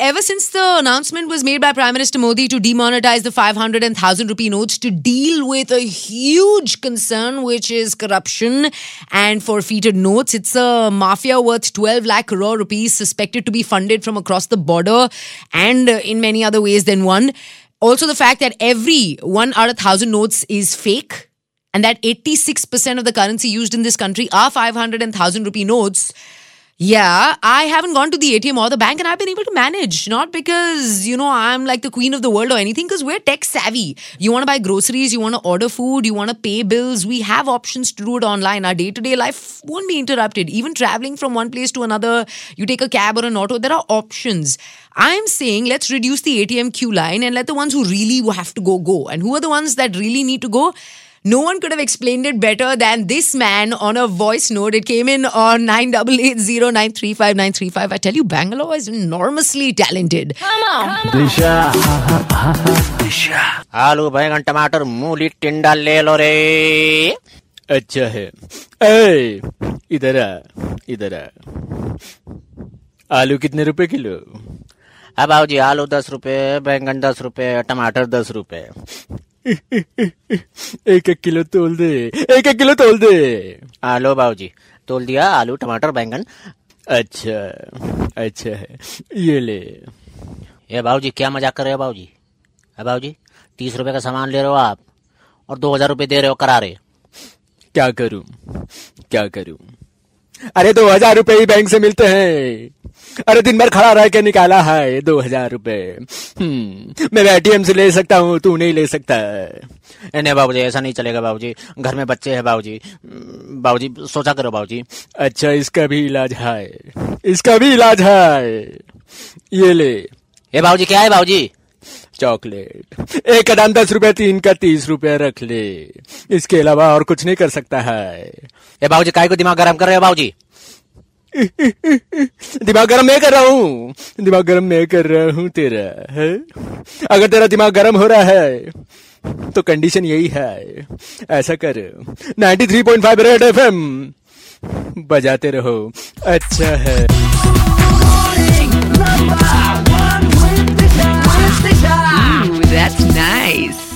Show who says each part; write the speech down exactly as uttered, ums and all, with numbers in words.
Speaker 1: ever since the announcement was made by Prime Minister Modi to demonetize the five hundred and one thousand rupee notes to deal with a huge concern, which is corruption and forfeited notes. It's a mafia worth twelve lakh crore rupees suspected to be funded from across the border and in many other ways than one. Also, the fact that every one out of thousand notes is fake and that eighty-six percent of the currency used in this country are five hundred and one thousand rupee notes. Yeah, I haven't gone to the A T M or the bank and I've been able to manage. Not because, you know, I'm like the queen of the world or anything, because we're tech savvy. You want to buy groceries, you want to order food, you want to pay bills. We have options to do it online. Our day-to-day life won't be interrupted. Even traveling from one place to another, you take a cab or an auto, there are options. I'm saying let's reduce the A T M queue line and let the ones who really have to go, go. And who are the ones that really need to go? No one could have explained it better than this man on a voice note. It came in on nine eight eight zero nine three five nine three five. I tell you, Bangalore is enormously talented. Come on.
Speaker 2: दिशा दिशा
Speaker 3: आलू बैंगन टमाटर मूली टिंडा ले लो रे।
Speaker 2: अच्छा है। ए इधर आ इधर आ। आलू कितने रुपए किलो?
Speaker 3: अब आओ जी, आलू दस रुपए, बैंगन दस रुपए, टमाटर दस रुपए।
Speaker 2: एक एक किलो तोल दे, एक एक किलो तोल दे।
Speaker 3: आलो बाबूजी, तोल दिया आलू टमाटर बैंगन।
Speaker 2: अच्छा अच्छा है, ये ले।
Speaker 3: ये बाबूजी क्या मजाक कर रहे हो बाबूजी? है बाबूजी, तीस रुपए का सामान ले रहे हो आप और दो हजार रुपए दे रहे हो करारे।
Speaker 2: क्या करूं क्या करूं? अरे दो हजार रुपए ही बैंक से मिलते हैं। अरे दिन भर खड़ा रह के निकाला है दो हजार रुपए। मैं एटीएम से ले सकता हूँ, तू नहीं ले सकता।
Speaker 3: नहीं बाबूजी, ऐसा नहीं चलेगा बाबूजी, घर में बच्चे हैं बाबूजी। बाबूजी सोचा करो बाबूजी।
Speaker 2: अच्छा, इसका भी इलाज है, इसका भी इलाज है। ये ले।
Speaker 3: ये बाबूजी क्या है बाबूजी?
Speaker 2: चॉकलेट। एक का दाम दस रुपए, तीन का तीस रुपए रख ले। इसके अलावा और कुछ नहीं कर सकता है।
Speaker 3: ये बाबूजी काय को दिमाग गरम कर रहे हो बाबूजी?
Speaker 2: दिमाग गरम मैं कर रहा हूँ, दिमाग गरम मैं कर रहा हूँ तेरा है। अगर तेरा दिमाग गरम हो रहा है तो कंडीशन यही है, ऐसा कर ninety three point five red FM बजाते रहो। अच्छा है।
Speaker 1: Ooh, that's nice.